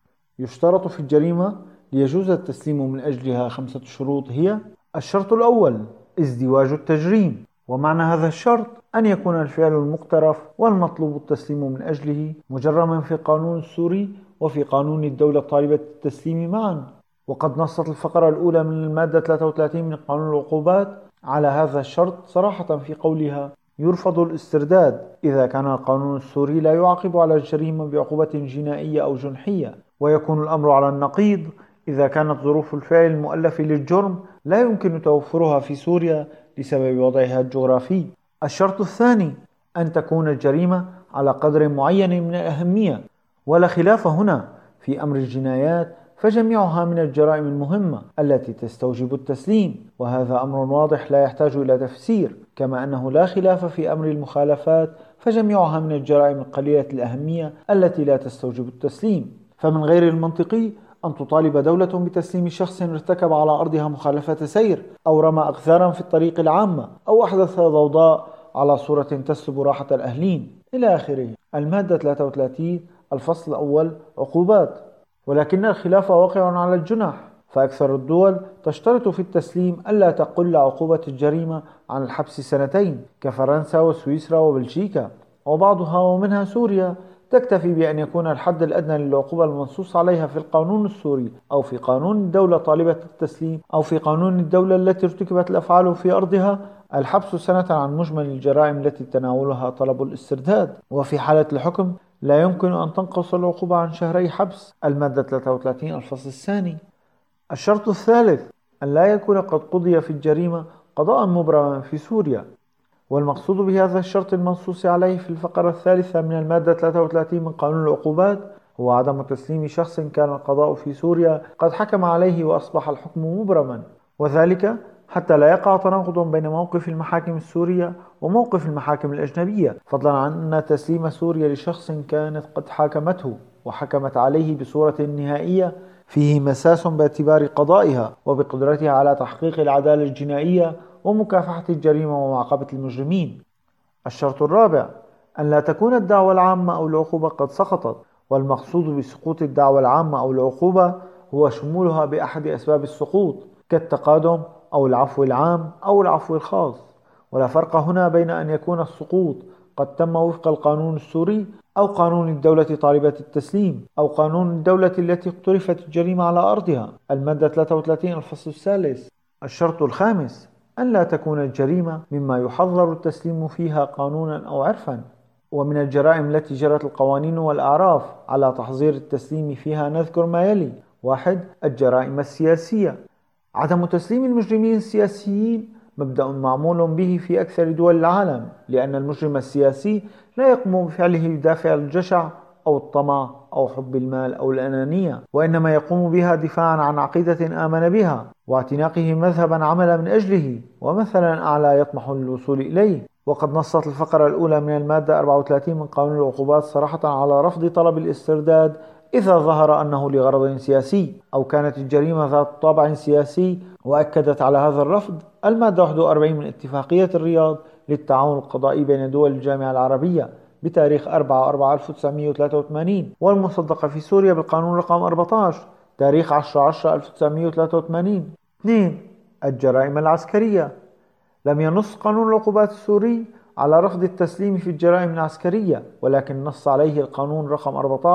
يشترط في الجريمة ليجوز التسليم من أجلها خمسة شروط، هي: الشرط الأول ازدواج التجريم، ومعنى هذا الشرط أن يكون الفعل المقترف والمطلوب التسليم من أجله مجرما في القانون السوري وفي قانون الدولة طالبة التسليم معا. وقد نصت الفقرة الأولى من المادة ثلاثة وثلاثين من قانون العقوبات على هذا الشرط صراحة في قولها: يرفض الاسترداد إذا كان القانون السوري لا يعاقب على الجريمة بعقوبة جنائية أو جنحية، ويكون الأمر على النقيض إذا كانت ظروف الفعل المؤلف للجرم لا يمكن توفرها في سوريا لسبب وضعها الجغرافي. الشرط الثاني أن تكون الجريمة على قدر معين من الأهمية، ولا خلاف هنا في أمر الجنايات، فجميعها من الجرائم المهمة التي تستوجب التسليم، وهذا أمر واضح لا يحتاج إلى تفسير، كما أنه لا خلاف في أمر المخالفات، فجميعها من الجرائم القليلة الأهمية التي لا تستوجب التسليم. فمن غير المنطقي أن تطالب دولة بتسليم شخص ارتكب على أرضها مخالفة سير أو رمى أقذارا في الطريق العامة أو أحدث ضوضاء على صورة تسلب راحة الأهلين إلى آخره. المادة ثلاثة وثلاثين الفصل الأول عقوبات. ولكن الخلاف واقع على الجنح، فأكثر الدول تشترط في التسليم ألا تقل عقوبة الجريمة عن الحبس سنتين كفرنسا وسويسرا وبلجيكا، وبعضها ومنها سوريا تكتفي بأن يكون الحد الأدنى للعقوبة المنصوص عليها في القانون السوري أو في قانون الدولة طالبة التسليم أو في قانون الدولة التي ارتكبت الأفعال في أرضها الحبس سنة عن مجمل الجرائم التي تناولها طلب الاسترداد. وفي حالة الحكم لا يمكن أن تنقص العقوبة عن شهري حبس. المادة ثلاثة وثلاثين الفصل الثاني. الشرط الثالث أن لا يكون قد قضي في الجريمة قضاء مبرما في سوريا، والمقصود بهذا الشرط المنصوص عليه في الفقرة الثالثة من المادة ثلاثة وثلاثين من قانون العقوبات هو عدم تسليم شخص كان القضاء في سوريا قد حكم عليه وأصبح الحكم مبرما، وذلك حتى لا يقع تناقض بين موقف المحاكم السورية وموقف المحاكم الأجنبية، فضلا عن أن تسليم سوريا لشخص كانت قد حاكمته وحكمت عليه بصورة نهائية فيه مساس باعتبار قضائها وبقدرتها على تحقيق العدالة الجنائية ومكافحة الجريمة ومعاقبة المجرمين. الشرط الرابع أن لا تكون الدعوى العامة أو العقوبة قد سقطت، والمقصود بسقوط الدعوى العامة أو العقوبة هو شمولها بأحد أسباب السقوط كالتقادم أو العفو العام أو العفو الخاص، ولا فرق هنا بين أن يكون السقوط قد تم وفق القانون السوري أو قانون الدولة طالبة التسليم أو قانون الدولة التي اقترفت الجريمة على أرضها. المادة ثلاثة وثلاثين الفصل الثالث. الشرط الخامس أن لا تكون الجريمة مما يحظر التسليم فيها قانونا أو عرفا. ومن الجرائم التي جرت القوانين والأعراف على تحظير التسليم فيها نذكر ما يلي: واحد. الجرائم السياسية. عدم تسليم المجرمين السياسيين مبدأ معمول به في أكثر دول العالم، لأن المجرم السياسي لا يقوم بفعله بدافع الجشع أو الطمع أو حب المال أو الأنانية، وإنما يقوم بها دفاعا عن عقيدة آمن بها واعتناقه مذهبا عمل من أجله ومثلا أعلى يطمح للوصول إليه. وقد نصت الفقرة الأولى من المادة أربعة وثلاثين من قانون العقوبات صراحة على رفض طلب الاسترداد إذا ظهر أنه لغرض سياسي أو كانت الجريمة ذات طابع سياسي، وأكدت على هذا الرفض المادة واحد وأربعين من اتفاقية الرياض للتعاون القضائي بين دول الجامعة العربية بتاريخ أربعة أربعة ألف وتسعمائة وثلاثة وثمانين، والمصدقة في سوريا بالقانون رقم أربعة عشر تاريخ عشرة عشرة ألف وتسعمائة وثلاثة وثمانين. اثنين. الجرائم العسكرية. لم ينص قانون العقوبات السوري على رفض التسليم في الجرائم العسكرية، ولكن نص عليه القانون رقم أربعة عشر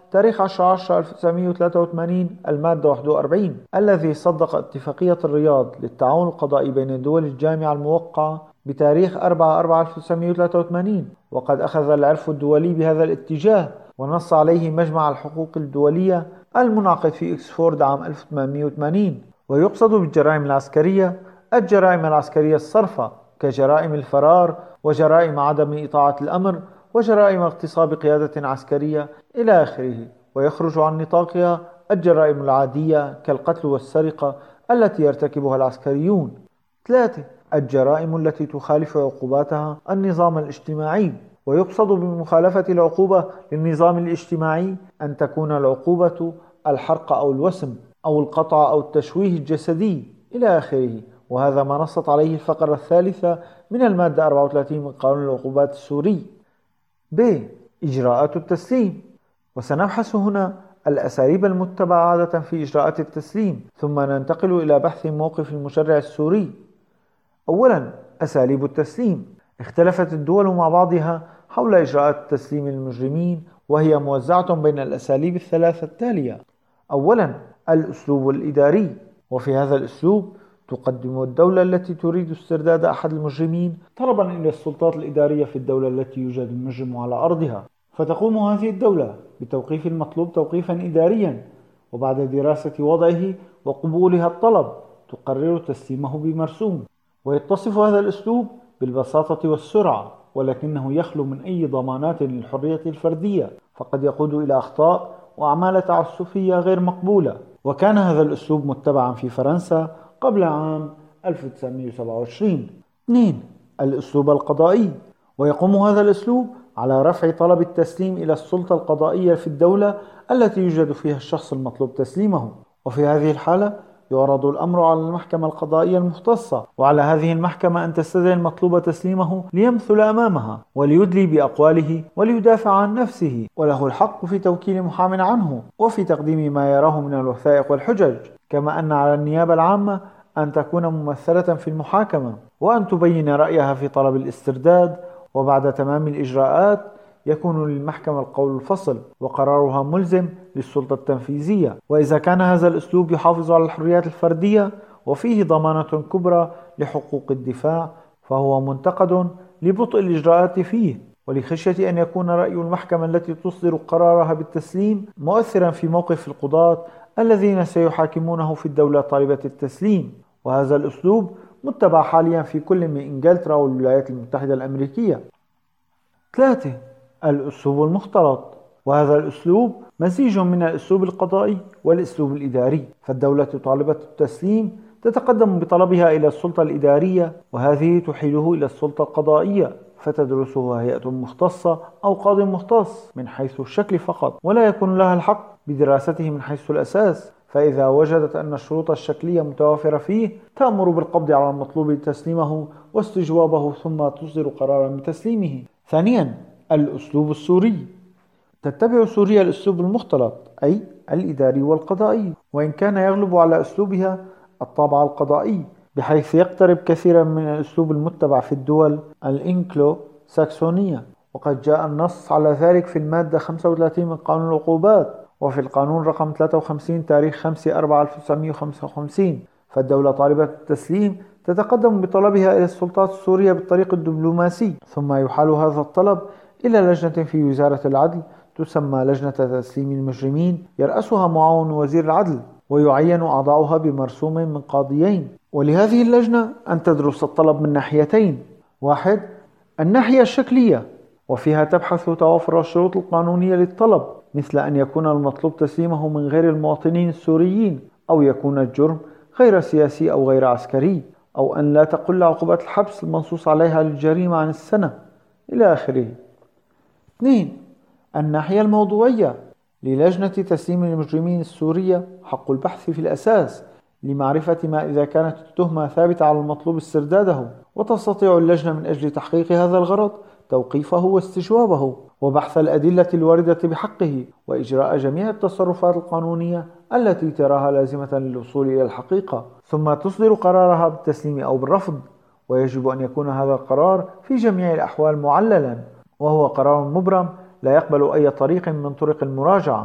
تاريخ عشرة عشرة ألف وتسعمئة وثلاثة وثمانين المادة واحد وأربعين، الذي صدق اتفاقية الرياض للتعاون القضائي بين الدول الجامعة الموقعة بتاريخ أربعة أربعة ألف وتسعمئة وثلاثة وثمانين، وقد أخذ العرف الدولي بهذا الاتجاه ونص عليه مجمع الحقوق الدولية المنعقد في إكسفورد عام ألف وثمانمئة وثمانين. ويقصد بالجرائم العسكرية الجرائم العسكرية الصرفة كجرائم الفرار وجرائم عدم إطاعة الأمر وجرائم اغتصاب قيادة عسكرية إلى آخره. ويخرج عن نطاقها الجرائم العادية كالقتل والسرقة التي يرتكبها العسكريون. ثلاثة الجرائم التي تخالف عقوباتها النظام الاجتماعي. ويقصد بمخالفة العقوبة للنظام الاجتماعي أن تكون العقوبة الحرق أو الوسم أو القطع أو التشويه الجسدي إلى آخره، وهذا ما نصت عليه الفقرة الثالثة من المادة أربعة وثلاثين من قانون العقوبات السوري. ب. إجراءات التسليم. وسنبحث هنا الأساليب المتبعة عادة في إجراءات التسليم، ثم ننتقل إلى بحث موقف المشرع السوري. أولا، أساليب التسليم. اختلفت الدول مع بعضها حول إجراءات تسليم المجرمين، وهي موزعة بين الأساليب الثلاثة التالية. أولا، الأسلوب الإداري، وفي هذا الأسلوب تقدم الدولة التي تريد استرداد أحد المجرمين طلبا إلى السلطات الإدارية في الدولة التي يوجد المجرم على أرضها، فتقوم هذه الدولة بتوقيف المطلوب توقيفا إداريا، وبعد دراسة وضعه وقبولها الطلب تقرر تسليمه بمرسوم. ويتصف هذا الأسلوب بالبساطة والسرعة، ولكنه يخلو من أي ضمانات للحرية الفردية، فقد يقود إلى أخطاء وأعمال تعسفية غير مقبولة. وكان هذا الأسلوب متبعا في فرنسا قبل عام ألف وتسعمئة وسبعة وعشرين. اثنين الأسلوب القضائي. ويقوم هذا الأسلوب على رفع طلب التسليم إلى السلطة القضائية في الدولة التي يوجد فيها الشخص المطلوب تسليمه، وفي هذه الحالة يعرض الأمر على المحكمة القضائية المختصة، وعلى هذه المحكمة أن تستدعي المطلوب تسليمه ليمثل أمامها وليدلي بأقواله وليدافع عن نفسه، وله الحق في توكيل محام عنه وفي تقديم ما يراه من الوثائق والحجج، كما أن على النيابة العامة أن تكون ممثلة في المحاكمة وأن تبين رأيها في طلب الاسترداد. وبعد تمام الإجراءات يكون للمحكمة القول الفصل، وقرارها ملزم للسلطة التنفيذية. وإذا كان هذا الأسلوب يحافظ على الحريات الفردية وفيه ضمانة كبرى لحقوق الدفاع، فهو منتقد لبطء الإجراءات فيه، ولخشية أن يكون رأي المحكمة التي تصدر قرارها بالتسليم مؤثرا في موقف القضاة الذين سيحاكمونه في الدولة طالبة التسليم. وهذا الأسلوب متبع حاليا في كل من إنجلترا والولايات المتحدة الأمريكية. ثلاثة الأسلوب المختلط. وهذا الأسلوب مزيج من الأسلوب القضائي والأسلوب الإداري، فالدولة طالبة التسليم تتقدم بطلبها إلى السلطة الإدارية، وهذه تحيله إلى السلطة القضائية فتدرسه هيئة مختصة أو قاض مختص من حيث الشكل فقط، ولا يكون لها الحق بدراسته من حيث الأساس. فإذا وجدت أن الشروط الشكلية متوافرة فيه تأمر بالقبض على المطلوب تسليمه واستجوابه ثم تصدر قرارا بتسليمه. ثانيا الأسلوب السوري. تتبع سوريا الأسلوب المختلط أي الإداري والقضائي، وإن كان يغلب على أسلوبها الطابع القضائي، بحيث يقترب كثيرا من الأسلوب المتبع في الدول الإنكلو ساكسونية، وقد جاء النص على ذلك في المادة خمسة وثلاثين من قانون العقوبات، وفي القانون رقم ثلاثة وخمسين تاريخ خمسة أربعة ألف وتسعمئة وخمسة وخمسين. فالدولة طالبة التسليم تتقدم بطلبها إلى السلطات السورية بالطريق الدبلوماسي، ثم يحال هذا الطلب إلى لجنة في وزارة العدل تسمى لجنة تسليم المجرمين، يرأسها معاون وزير العدل، ويعين أعضاؤها بمرسوم من قاضيين. ولهذه اللجنة أن تدرس الطلب من ناحيتين: واحد الناحية الشكلية، وفيها تبحث توافر الشروط القانونية للطلب، مثل أن يكون المطلوب تسليمه من غير المواطنين السوريين، أو يكون الجرم غير سياسي أو غير عسكري، أو أن لا تقل عقوبات الحبس المنصوص عليها للجريمة عن السنة إلى آخره. اثنين الناحية الموضوعية. للجنة تسليم المجرمين السورية حق البحث في الأساس لمعرفة ما إذا كانت التهمة ثابتة على المطلوب استرداده، وتستطيع اللجنة من أجل تحقيق هذا الغرض توقيفه واستجوابه وبحث الأدلة الواردة بحقه وإجراء جميع التصرفات القانونية التي تراها لازمة للوصول إلى الحقيقة، ثم تصدر قرارها بالتسليم أو بالرفض. ويجب أن يكون هذا القرار في جميع الأحوال معللا، وهو قرار مبرم لا يقبل أي طريق من طرق المراجعة.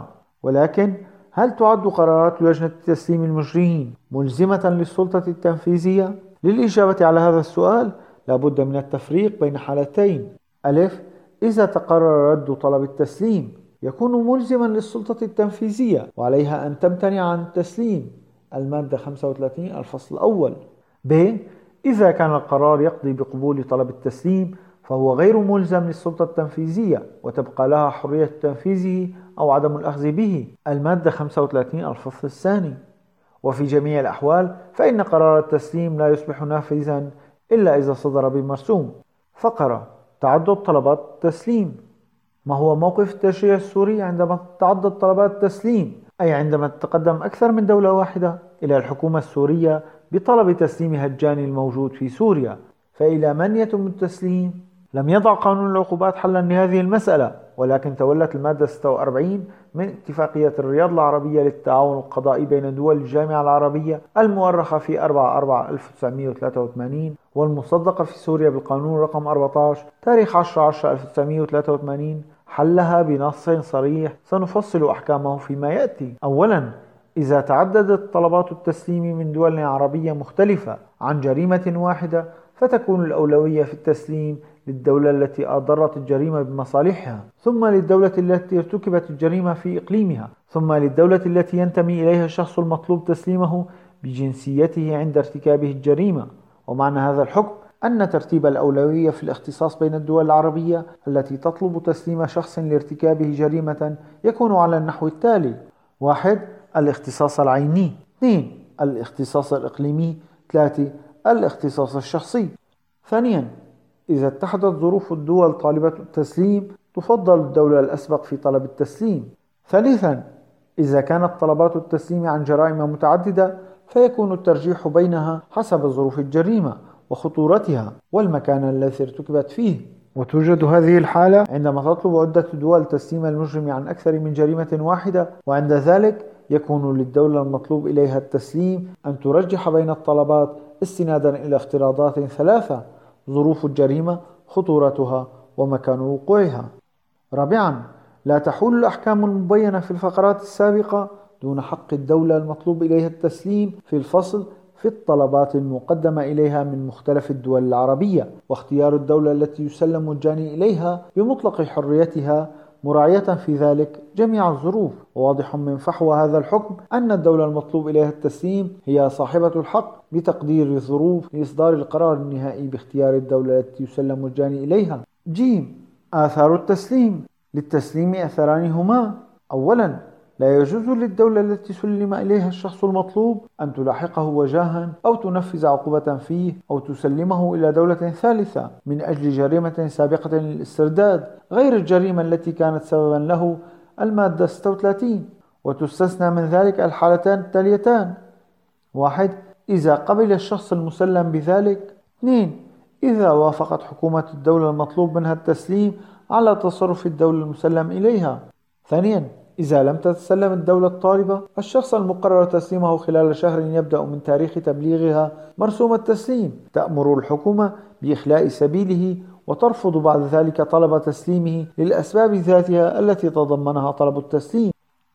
ولكن هل تعد قرارات لجنة تسليم المجرمين ملزمة للسلطة التنفيذية؟ للإجابة على هذا السؤال لابد من التفريق بين حالتين. ألف: إذا تقرر رد طلب التسليم يكون ملزما للسلطة التنفيذية وعليها أن تمتنع عن التسليم، المادة خمسة وثلاثين الفصل الأول. ب: إذا كان القرار يقضي بقبول طلب التسليم فهو غير ملزم للسلطة التنفيذية وتبقى لها حرية تنفيذه أو عدم الأخذ به، المادة خمسة وثلاثين الفصل الثاني. وفي جميع الأحوال فإن قرار التسليم لا يصبح نافذا إلا إذا صدر بمرسوم. فقرة: تعدد طلبات التسليم. ما هو موقف التشريع السوري عندما تتعدد طلبات التسليم؟ أي عندما تتقدم أكثر من دولة واحدة إلى الحكومة السورية بطلب تسليم هجاني الموجود في سوريا، فإلى من يتم التسليم؟ لم يضع قانون العقوبات حلا لهذه المسألة، ولكن تولت المادة ستة وأربعين من اتفاقية الرياض العربية للتعاون القضائي بين دول الجامعة العربية المؤرخة في أربعة أربعة ألف وتسعمائة وثلاثة وثمانين والمصدقة في سوريا بالقانون رقم أربعة عشر تاريخ عشرة عشرة ألف وتسعمائة وثلاثة وثمانين حلها بنص صريح سنفصل أحكامه فيما يأتي. أولا: إذا تعددت طلبات التسليم من دول عربية مختلفة عن جريمة واحدة فتكون الأولوية في التسليم للدولة التي أضرت الجريمة بمصالحها، ثم للدولة التي ارتكبت الجريمة في إقليمها، ثم للدولة التي ينتمي إليها الشخص المطلوب تسليمه بجنسيته عند ارتكابه الجريمة. ومعنى هذا الحكم أن ترتيب الأولوية في الاختصاص بين الدول العربية التي تطلب تسليم شخص لارتكابه جريمة يكون على النحو التالي: واحد: الاختصاص العيني. اثنين: الاختصاص الإقليمي. ثلاثة: الاختصاص الشخصي. ثانيا: إذا اتحدت ظروف الدول طالبة التسليم تفضل الدولة الأسبق في طلب التسليم. ثالثا: إذا كانت طلبات التسليم عن جرائم متعددة فيكون الترجيح بينها حسب ظروف الجريمة وخطورتها والمكان الذي ارتكبت فيه. وتوجد هذه الحالة عندما تطلب عدة دول تسليم المجرم عن أكثر من جريمة واحدة، وعند ذلك يكون للدولة المطلوب إليها التسليم أن ترجح بين الطلبات استنادا إلى افتراضات ثلاثة: ظروف الجريمة، خطورتها، ومكان وقوعها. رابعا: لا تحول الأحكام المبينة في الفقرات السابقة دون حق الدولة المطلوب إليها التسليم في الفصل في الطلبات المقدمة إليها من مختلف الدول العربية، واختيار الدولة التي يسلم الجاني إليها بمطلق حريتها مراعية في ذلك جميع الظروف. وواضح من فحوى هذا الحكم أن الدولة المطلوب إليها التسليم هي صاحبة الحق بتقدير الظروف لإصدار القرار النهائي باختيار الدولة التي يسلم الجاني إليها. جيم: آثار التسليم. للتسليم أثران هما: أولا: لا يجوز للدولة التي سلم إليها الشخص المطلوب أن تلاحقه وجاها أو تنفذ عقوبة فيه أو تسلمه إلى دولة ثالثة من أجل جريمة سابقة للاسترداد غير الجريمة التي كانت سببا له، المادة ستة وثلاثين. وتستثنى من ذلك الحالتان التاليتان: واحد: إذا قبل الشخص المسلم بذلك. اثنين: إذا وافقت حكومة الدولة المطلوب منها التسليم على تصرف الدولة المسلم إليها. ثانيا: إذا لم تتسلم الدولة الطالبة الشخص المقرر تسليمه خلال شهر يبدأ من تاريخ تبليغها مرسوم التسليم، تأمر الحكومة بإخلاء سبيله وترفض بعد ذلك طلب تسليمه للأسباب ذاتها التي تضمنها طلب التسليم.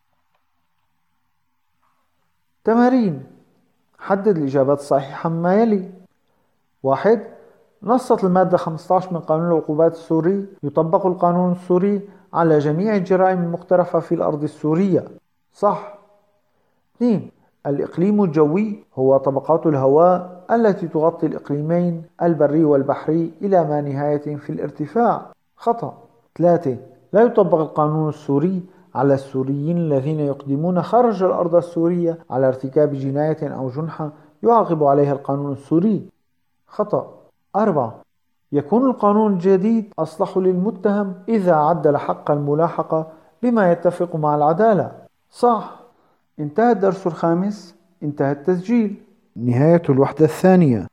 تمارين: حدد الإجابات الصحيحة مما يلي. واحد: نصت المادة خمسة عشر من قانون العقوبات السوري: يطبق القانون السوري على جميع الجرائم المقترفة في الأرض السورية. صح. اثنين: الإقليم الجوي هو طبقات الهواء التي تغطي الإقليمين البري والبحري إلى ما نهاية في الارتفاع. خطأ. ثلاثة: لا يطبق القانون السوري على السوريين الذين يقدمون خارج الأرض السورية على ارتكاب جناية أو جنحة يعاقب عليها القانون السوري. خطأ. أربعة: يكون القانون الجديد أصلح للمتهم إذا عدل حق الملاحقة بما يتفق مع العدالة. صح. انتهى الدرس الخامس. انتهى التسجيل. نهاية الوحدة الثانية.